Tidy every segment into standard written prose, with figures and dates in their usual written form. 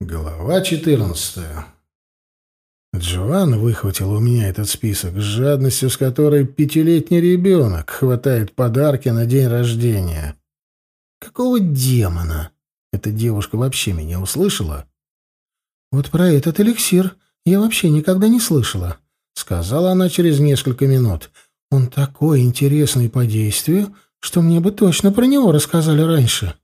Глава 14. Джоан выхватил у меня этот список с жадностью, с которой пятилетний ребенок хватает подарки на день рождения. Какого демона? Эта девушка вообще меня услышала? «Вот про этот эликсир я вообще никогда не слышала», — сказала она через несколько минут. «Он такой интересный по действию, что мне бы точно про него рассказали раньше».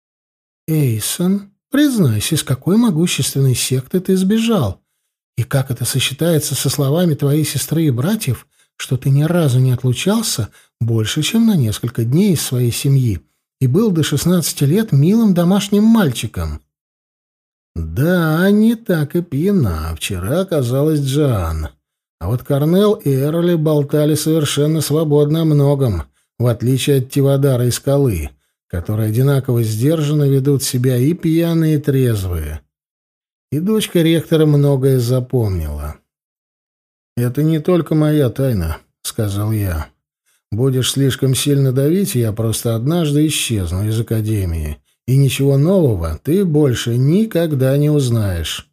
«Эйсон, признайся, из какой могущественной секты ты сбежал? И как это сочетается со словами твоей сестры и братьев, что ты ни разу не отлучался больше, чем на несколько дней из своей семьи и был до 16 лет милым домашним мальчиком?» Да, не так и пьяна. Вчера оказалась Джоан. А вот Корнел и Эрли болтали совершенно свободно о многом, в отличие от Тивадара и Скалы, которые одинаково сдержанно ведут себя и пьяные, и трезвые. И дочка ректора многое запомнила. «Это не только моя тайна», — сказал я. «Будешь слишком сильно давить, я просто однажды исчезну из Академии, и ничего нового ты больше никогда не узнаешь».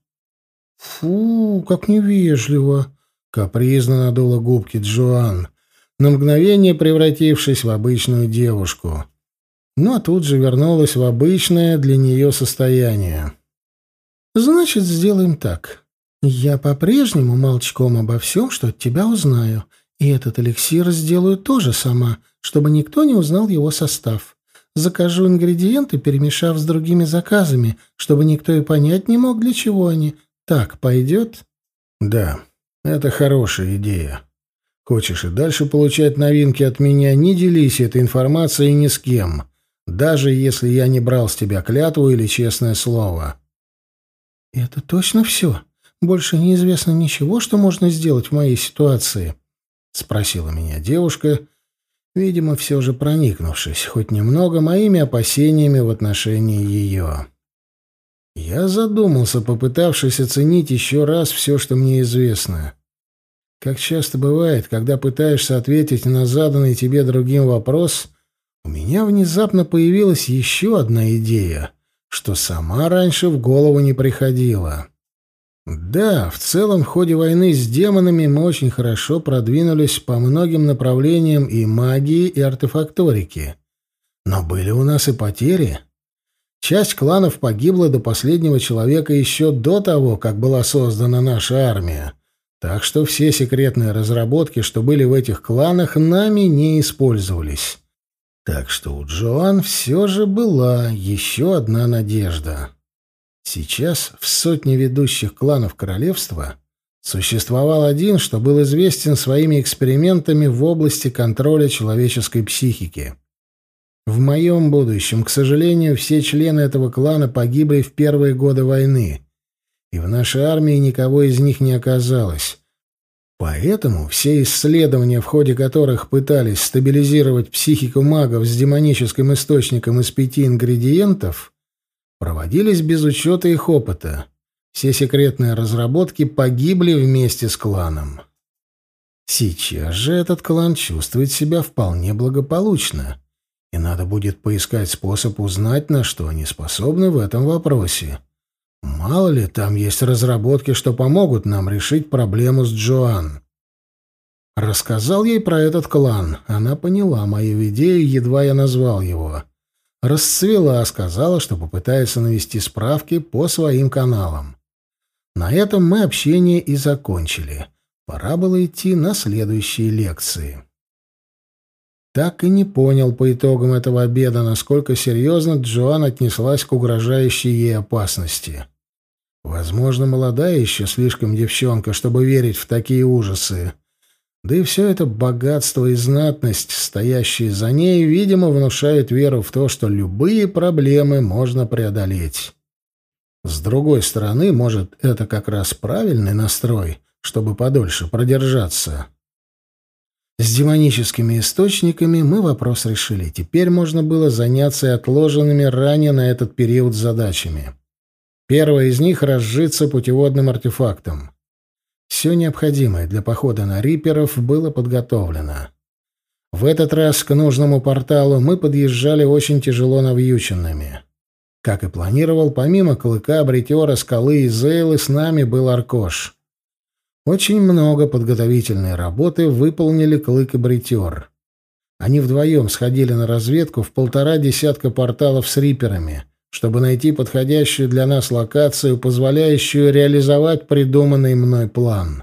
«Фу, как невежливо!» — капризно надула губки Джоан, на мгновение превратившись в обычную девушку. Но тут же вернулась в обычное для нее состояние. «Значит, сделаем так. Я по-прежнему молчком обо всем, что от тебя узнаю, и этот эликсир сделаю тоже сама, чтобы никто не узнал его состав. Закажу ингредиенты, перемешав с другими заказами, чтобы никто и понять не мог, для чего они. Так пойдет?» «Да, это хорошая идея. Хочешь и дальше получать новинки от меня, не делись этой информацией ни с кем, даже если я не брал с тебя клятву или честное слово». «Это точно все? Больше неизвестно ничего, что можно сделать в моей ситуации?» — спросила меня девушка, видимо, все же проникнувшись хоть немного моими опасениями в отношении ее. Я задумался, попытавшись оценить еще раз все, что мне известно. Как часто бывает, когда пытаешься ответить на заданный тебе другим вопрос, у меня внезапно появилась еще одна идея, что сама раньше в голову не приходила. Да, в целом в ходе войны с демонами мы очень хорошо продвинулись по многим направлениям и магии, и артефакторики. Но были у нас и потери. Часть кланов погибла до последнего человека еще до того, как была создана наша армия. Так что все секретные разработки, что были в этих кланах, нами не использовались. Так что у Джоан все же была еще одна надежда. Сейчас в сотне ведущих кланов королевства существовал один, что был известен своими экспериментами в области контроля человеческой психики. В моем будущем, к сожалению, все члены этого клана погибли в первые годы войны, и в нашей армии никого из них не оказалось. Поэтому все исследования, в ходе которых пытались стабилизировать психику магов с демоническим источником из 5 ингредиентов, проводились без учета их опыта. Все секретные разработки погибли вместе с кланом. Сейчас же этот клан чувствует себя вполне благополучно, и надо будет поискать способ узнать, на что они способны в этом вопросе. Мало ли, там есть разработки, что помогут нам решить проблему с Джоан. Рассказал ей про этот клан. Она поняла мою идею, едва я назвал его. Расцвела, сказала, что попытается навести справки по своим каналам. На этом мы общение и закончили. Пора было идти на следующие лекции. Так и не понял по итогам этого обеда, насколько серьезно Джоан отнеслась к угрожающей ей опасности. Возможно, молодая еще слишком девчонка, чтобы верить в такие ужасы. Да и все это богатство и знатность, стоящие за ней, видимо, внушают веру в то, что любые проблемы можно преодолеть. С другой стороны, может, это как раз правильный настрой, чтобы подольше продержаться. С демоническими источниками мы вопрос решили. Теперь можно было заняться и отложенными ранее на этот период задачами. Первая из них — разжиться путеводным артефактом. Все необходимое для похода на риперов было подготовлено. В этот раз к нужному порталу мы подъезжали очень тяжело навьюченными. Как и планировал, помимо Клыка, Бритера, Скалы и Зейлы с нами был Аркош. Очень много подготовительной работы выполнили Клык и Бритер. Они вдвоем сходили на разведку в 1,5 десятка порталов с риперами, чтобы найти подходящую для нас локацию, позволяющую реализовать придуманный мной план.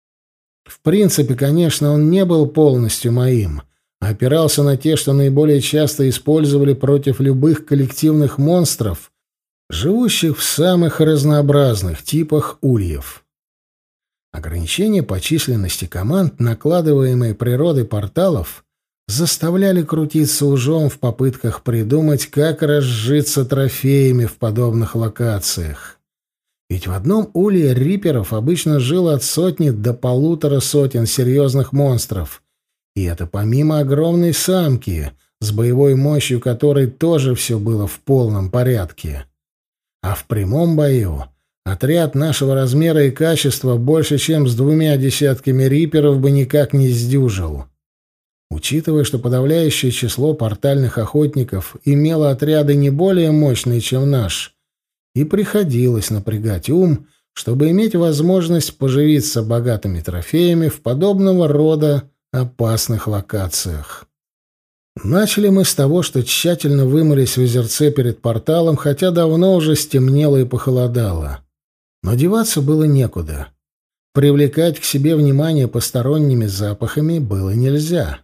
В принципе, конечно, он не был полностью моим, а опирался на те, что наиболее часто использовали против любых коллективных монстров, живущих в самых разнообразных типах ульев. Ограничения по численности команд, накладываемые природой порталов, заставляли крутиться ужом в попытках придумать, как разжиться трофеями в подобных локациях. Ведь в одном улье риперов обычно жило от сотни до 1,5 сотен серьезных монстров, и это помимо огромной самки, с боевой мощью которой тоже все было в полном порядке. А в прямом бою отряд нашего размера и качества больше, чем с 2 десятками риперов бы никак не сдюжил. Учитывая, что подавляющее число портальных охотников имело отряды не более мощные, чем наш, и приходилось напрягать ум, чтобы иметь возможность поживиться богатыми трофеями в подобного рода опасных локациях. Начали мы с того, что тщательно вымылись в озерце перед порталом, хотя давно уже стемнело и похолодало. Но деваться было некуда. Привлекать к себе внимание посторонними запахами было нельзя.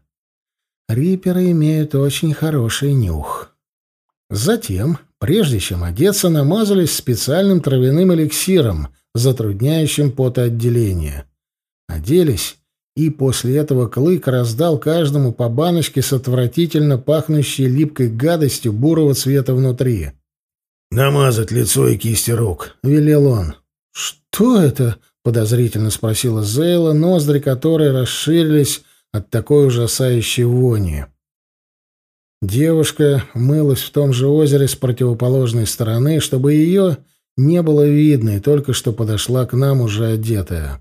Риперы имеют очень хороший нюх. Затем, прежде чем одеться, намазались специальным травяным эликсиром, затрудняющим потоотделение. Оделись, и после этого Клык раздал каждому по баночке с отвратительно пахнущей липкой гадостью бурого цвета внутри. «Намазать лицо и кисти рук», — велел он. «Что это?» — подозрительно спросила Зейла, ноздри которой расширились от такой ужасающей вони. Девушка мылась в том же озере с противоположной стороны, чтобы ее не было видно, и только что подошла к нам уже одетая.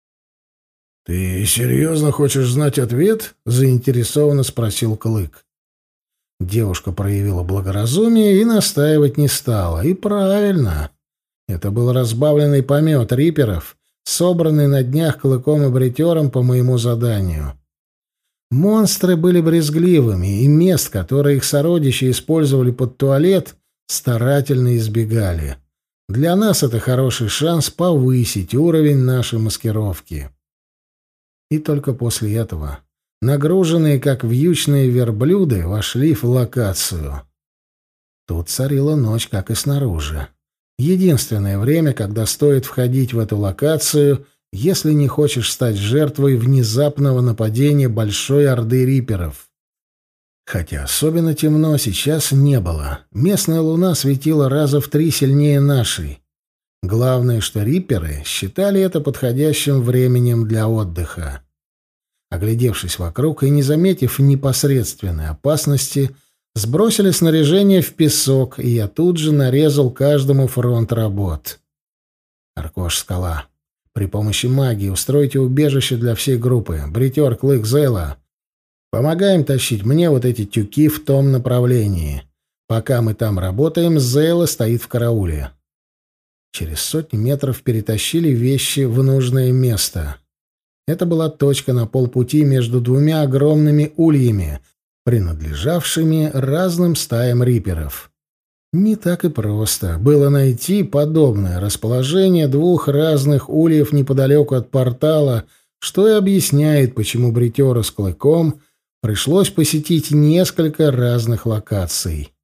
«Ты серьезно хочешь знать ответ?» — заинтересованно спросил Клык. Девушка проявила благоразумие и настаивать не стала. И правильно. Это был разбавленный помет риперов, собранный на днях Клыком и Бритером по моему заданию. Монстры были брезгливыми, и мест, которые их сородичи использовали под туалет, старательно избегали. Для нас это хороший шанс повысить уровень нашей маскировки. И только после этого, нагруженные как вьючные верблюды, вошли в локацию. Тут царила ночь, как и снаружи. Единственное время, когда стоит входить в эту локацию, если не хочешь стать жертвой внезапного нападения большой орды риперов. Хотя особенно темно сейчас не было. Местная луна светила раза в 3 сильнее нашей. Главное, что риперы считали это подходящим временем для отдыха. Оглядевшись вокруг и не заметив непосредственной опасности, сбросили снаряжение в песок, и я тут же нарезал каждому фронт работ. Аркош, Скала. При помощи магии устройте убежище для всей группы. Бритер, Клык, Зейла. Помогаем тащить мне вот эти тюки в том направлении. Пока мы там работаем, Зейла стоит в карауле. Через 100 метров перетащили вещи в нужное место. Это была точка на полпути между 2 огромными ульями, принадлежавшими разным стаям риперов. Не так и просто было найти подобное расположение 2 разных ульев неподалеку от портала, что и объясняет, почему Бритеру с Клыком пришлось посетить несколько разных локаций.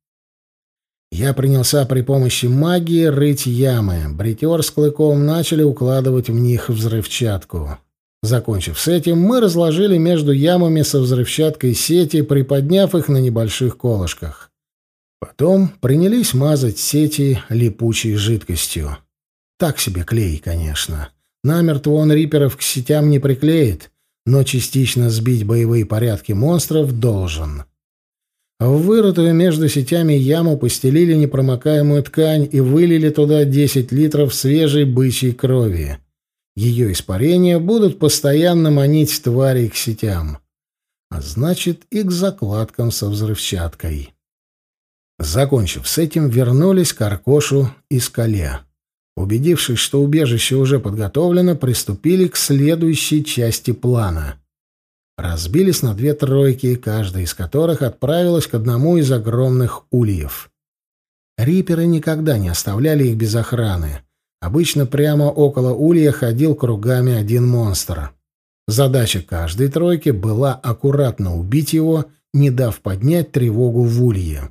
Я принялся при помощи магии рыть ямы. Бритер с Клыком начали укладывать в них взрывчатку. Закончив с этим, мы разложили между ямами со взрывчаткой сети, приподняв их на небольших колышках. Потом принялись мазать сети липучей жидкостью. Так себе клей, конечно. Намертво он риперов к сетям не приклеит, но частично сбить боевые порядки монстров должен. В вырытую между сетями яму постелили непромокаемую ткань и вылили туда 10 литров свежей бычьей крови. Ее испарения будут постоянно манить тварей к сетям, а значит и к закладкам со взрывчаткой. Закончив с этим, вернулись к Аркошу и скале. Убедившись, что убежище уже подготовлено, приступили к следующей части плана. Разбились на две тройки, каждая из которых отправилась к одному из огромных ульев. Риперы никогда не оставляли их без охраны. Обычно прямо около улья ходил кругами один монстр. Задача каждой тройки была аккуратно убить его, не дав поднять тревогу в улье.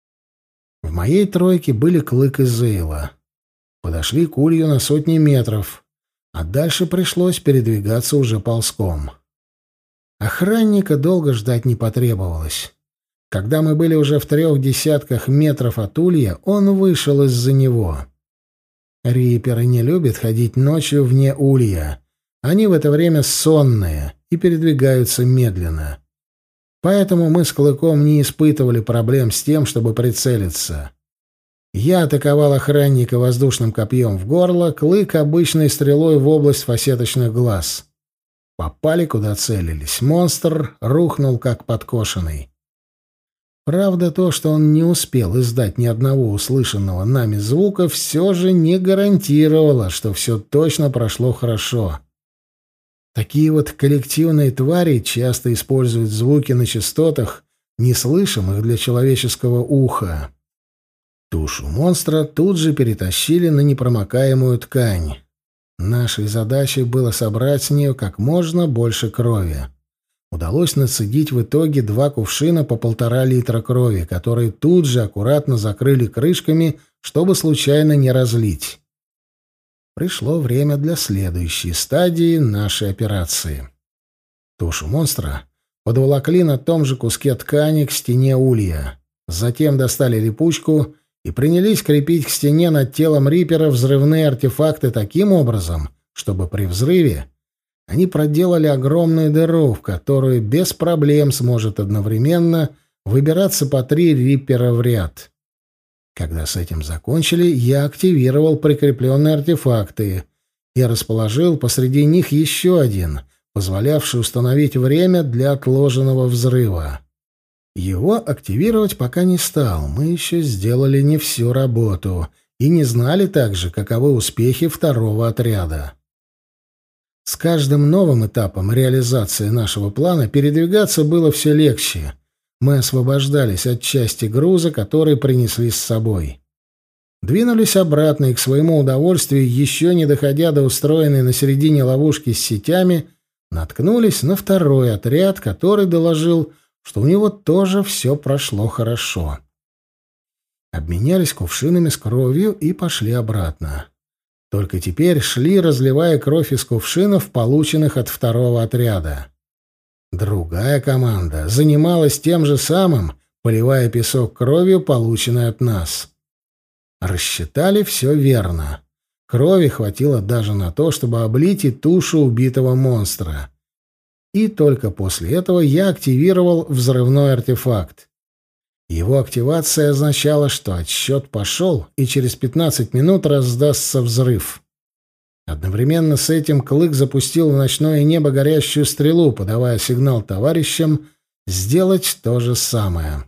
В моей тройке были Клык и Зейла. Подошли к улью на сотни метров, а дальше пришлось передвигаться уже ползком. Охранника долго ждать не потребовалось. Когда мы были уже в 3 десятках метров от улья, он вышел из-за него. Риперы не любят ходить ночью вне улья. Они в это время сонные и передвигаются медленно. Поэтому мы с Клыком не испытывали проблем с тем, чтобы прицелиться. Я атаковал охранника воздушным копьем в горло, Клык — обычной стрелой в область фасеточных глаз. Попали, куда целились. Монстр рухнул, как подкошенный. Правда, то, что он не успел издать ни одного услышанного нами звука, все же не гарантировало, что все точно прошло хорошо. Такие вот коллективные твари часто используют звуки на частотах, неслышимых для человеческого уха. Тушу монстра тут же перетащили на непромокаемую ткань. Нашей задачей было собрать с нее как можно больше крови. Удалось нацедить в итоге 2 кувшина по 1,5 литра крови, которые тут же аккуратно закрыли крышками, чтобы случайно не разлить. Пришло время для следующей стадии нашей операции. Тушу монстра подволокли на том же куске ткани к стене улья. Затем достали липучку и принялись крепить к стене над телом Рипера взрывные артефакты таким образом, чтобы при взрыве они проделали огромную дыру, в которую без проблем сможет одновременно выбираться по 3 Рипера в ряд. Когда с этим закончили, я активировал прикрепленные артефакты и расположил посреди них еще один, позволявший установить время для отложенного взрыва. Его активировать пока не стал, мы еще сделали не всю работу и не знали также, каковы успехи второго отряда. С каждым новым этапом реализации нашего плана передвигаться было все легче. Мы освобождались от части груза, который принесли с собой. Двинулись обратно и, к своему удовольствию, еще не доходя до устроенной на середине ловушки с сетями, наткнулись на второй отряд, который доложил, что у него тоже все прошло хорошо. Обменялись кувшинами с кровью и пошли обратно. Только теперь шли, разливая кровь из кувшинов, полученных от второго отряда. Другая команда занималась тем же самым, поливая песок кровью, полученной от нас. Рассчитали все верно. Крови хватило даже на то, чтобы облить и тушу убитого монстра. И только после этого я активировал взрывной артефакт. Его активация означала, что отсчет пошел, и через 15 минут раздастся взрыв. Одновременно с этим Клык запустил в ночное небо горящую стрелу, подавая сигнал товарищам сделать то же самое.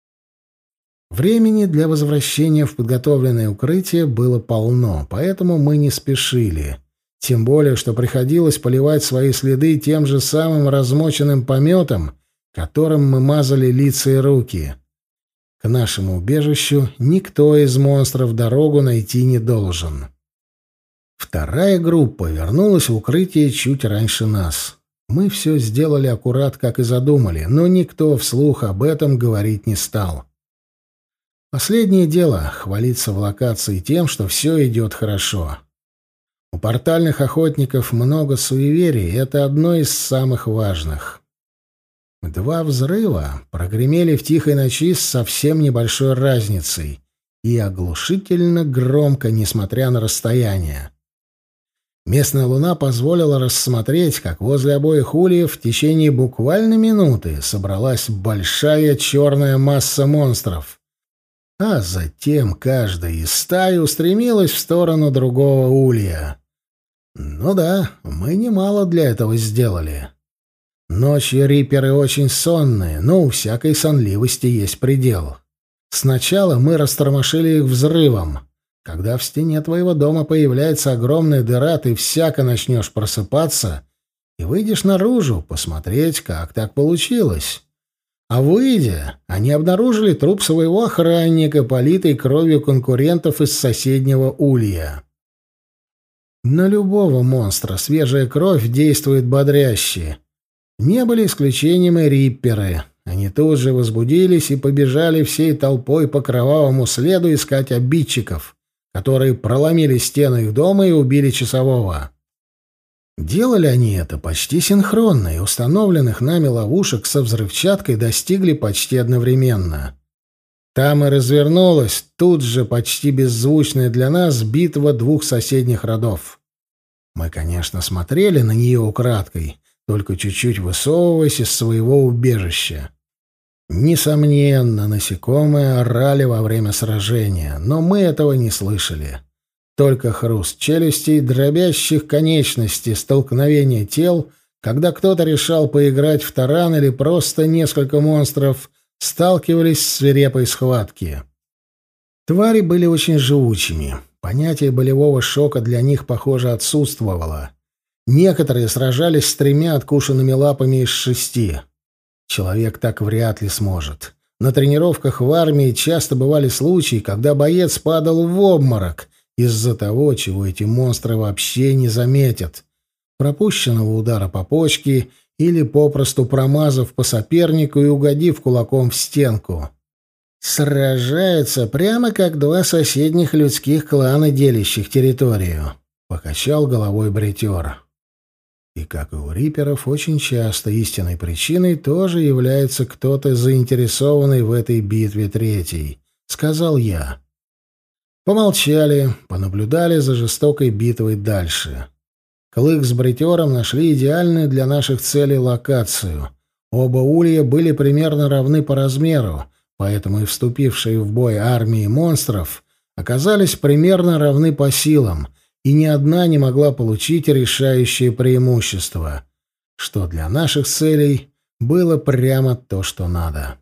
Времени для возвращения в подготовленное укрытие было полно, поэтому мы не спешили. Тем более, что приходилось поливать свои следы тем же самым размоченным пометом, которым мы мазали лица и руки. К нашему убежищу никто из монстров дорогу найти не должен. Вторая группа вернулась в укрытие чуть раньше нас. Мы все сделали аккурат, как и задумали, но никто вслух об этом говорить не стал. Последнее дело — хвалиться в локации тем, что все идет хорошо. У портальных охотников много суеверий, и это одно из самых важных. 2 взрыва прогремели в тихой ночи с совсем небольшой разницей и оглушительно громко, несмотря на расстояние. Местная луна позволила рассмотреть, как возле обоих ульев в течение буквально минуты собралась большая черная масса монстров, а затем каждая из стаи устремилась в сторону другого улья. Ну да, мы немало для этого сделали. Ночью риперы очень сонные, но у всякой сонливости есть предел. Сначала мы растормошили их взрывом. Когда в стене твоего дома появляется огромная дыра, ты всяко начнешь просыпаться и выйдешь наружу посмотреть, как так получилось. А выйдя, они обнаружили труп своего охранника, политый кровью конкурентов из соседнего улья. На любого монстра свежая кровь действует бодряще. Не были исключением и рипперы. Они тут же возбудились и побежали всей толпой по кровавому следу искать обидчиков, которые проломили стены их дома и убили часового. Делали они это почти синхронно, и установленных нами ловушек со взрывчаткой достигли почти одновременно. Там и развернулась тут же почти беззвучная для нас битва двух соседних родов. Мы, конечно, смотрели на нее украдкой, только чуть-чуть высовываясь из своего убежища. Несомненно, насекомые орали во время сражения, но мы этого не слышали. Только хруст челюстей, дробящих конечностей, столкновение тел, когда кто-то решал поиграть в таран или просто несколько монстров сталкивались в свирепой схватке. Твари были очень живучими. Понятие болевого шока для них, похоже, отсутствовало. Некоторые сражались с 3 откушенными лапами из 6. Человек так вряд ли сможет. На тренировках в армии часто бывали случаи, когда боец падал в обморок из-за того, чего эти монстры вообще не заметят. Пропущенного удара по почке или попросту промазав по сопернику и угодив кулаком в стенку. «Сражаются прямо как 2 соседних людских клана, делящих территорию», — покачал головой бритер. И, как и у риперов, очень часто истинной причиной тоже является кто-то заинтересованный в этой битве третий, — сказал я. Помолчали, понаблюдали за жестокой битвой дальше. Клык с бритером нашли идеальную для наших целей локацию. Оба улья были примерно равны по размеру, поэтому и вступившие в бой армии монстров оказались примерно равны по силам, и ни одна не могла получить решающее преимущество, что для наших целей было прямо то, что надо.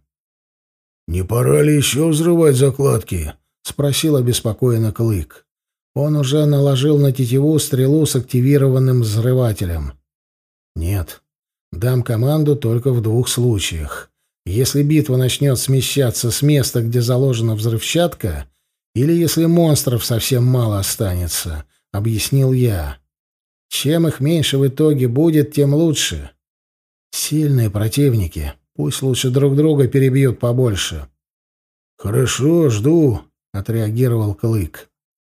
«Не пора ли еще взрывать закладки?» — спросил обеспокоенно Клык. Он уже наложил на тетиву стрелу с активированным взрывателем. «Нет, дам команду только в 2 случаях. Если битва начнет смещаться с места, где заложена взрывчатка, или если монстров совсем мало останется», — объяснил я. «Чем их меньше в итоге будет, тем лучше. Сильные противники, пусть лучше друг друга перебьют побольше». «Хорошо, жду», — отреагировал Клык.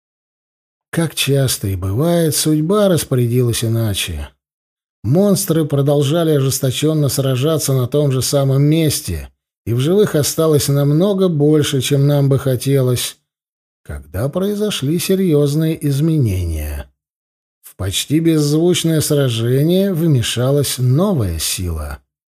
Как часто и бывает, судьба распорядилась иначе. Монстры продолжали ожесточенно сражаться на том же самом месте, и в живых осталось намного больше, чем нам бы хотелось, когда произошли серьезные изменения. В почти беззвучное сражение вмешалась новая сила.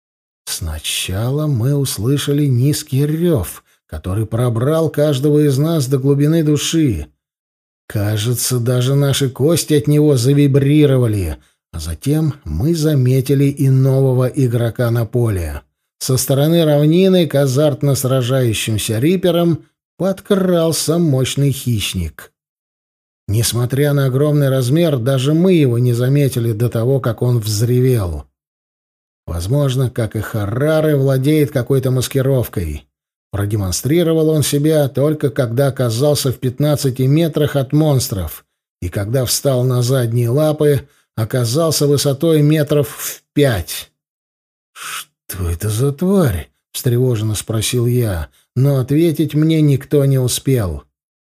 Сначала мы услышали низкий рев, который пробрал каждого из нас до глубины души. Кажется, даже наши кости от него завибрировали, а затем мы заметили и нового игрока на поле. Со стороны равнины к азартно сражающимся риперам подкрался мощный хищник. Несмотря на огромный размер, даже мы его не заметили до того, как он взревел. Возможно, как и Харрары, владеет какой-то маскировкой. Продемонстрировал он себя только когда оказался в 15 метрах от монстров, и когда встал на задние лапы, оказался высотой метров в 5. «Что это за тварь?» — встревоженно спросил я, но ответить мне никто не успел.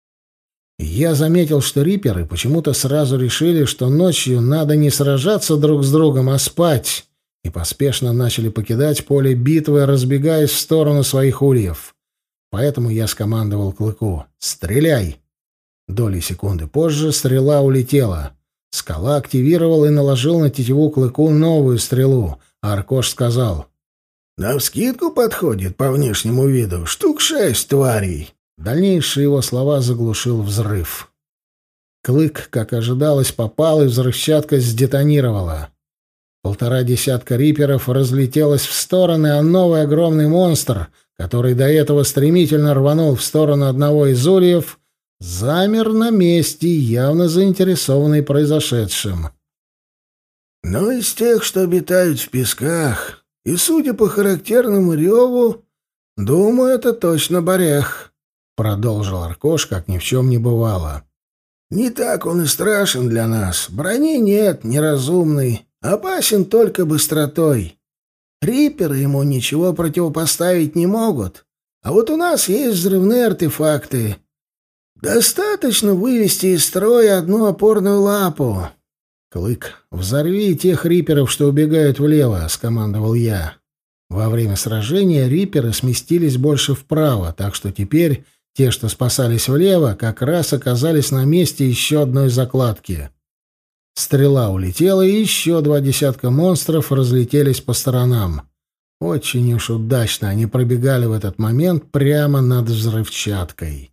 Я заметил, что риперы почему-то сразу решили, что ночью надо не сражаться друг с другом, а спать, и поспешно начали покидать поле битвы, разбегаясь в сторону своих ульев. Поэтому я скомандовал Клыку: «Стреляй!». Доли секунды позже стрела улетела. Скала активировал и наложил на тетиву Клыку новую стрелу, а Аркош сказал: «Навскидку подходит по внешнему виду. Штук 6 тварей». Дальнейшие его слова заглушил взрыв. Клык, как ожидалось, попал, и взрывчатка сдетонировала. 1,5 десятка риперов разлетелось в стороны, а новый огромный монстр, который до этого стремительно рванул в сторону одного из ульев, замер на месте, явно заинтересованный произошедшим. «Но из тех, что обитают в песках, и, судя по характерному реву, думаю, это точно Борех», — продолжил Аркош, как ни в чем не бывало. «Не так он и страшен для нас. Брони нет, неразумный, опасен только быстротой. Риперы ему ничего противопоставить не могут, а вот у нас есть взрывные артефакты. Достаточно вывести из строя одну опорную лапу». «Клык, взорви тех риперов, что убегают влево», — скомандовал я. Во время сражения риперы сместились больше вправо, так что теперь те, что спасались влево, как раз оказались на месте еще одной закладки. Стрела улетела, и еще 2 десятка монстров разлетелись по сторонам. Очень уж удачно они пробегали в этот момент прямо над взрывчаткой.